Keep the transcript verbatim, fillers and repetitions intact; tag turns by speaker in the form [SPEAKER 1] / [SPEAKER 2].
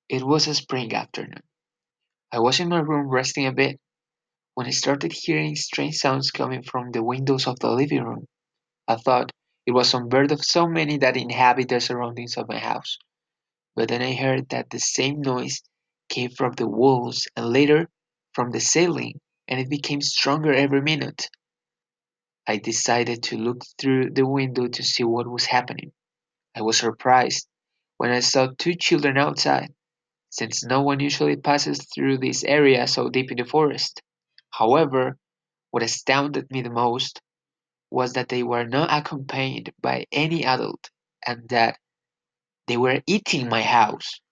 [SPEAKER 1] It was a spring afternoon. I was in my room resting a bit when I started hearing strange sounds coming from the windows of the living room. I thought it was some bird of so many that inhabit the surroundings of my house. But then I heard that the same noise came from the walls and later from the ceiling, and it became stronger every minute. I decided to look through the window to see what was happening. I was surprised when I saw two children outside, since no one usually passes through this area so deep in the forest. However, what astounded me the most was that they were not accompanied by any adult and that they were eating my house.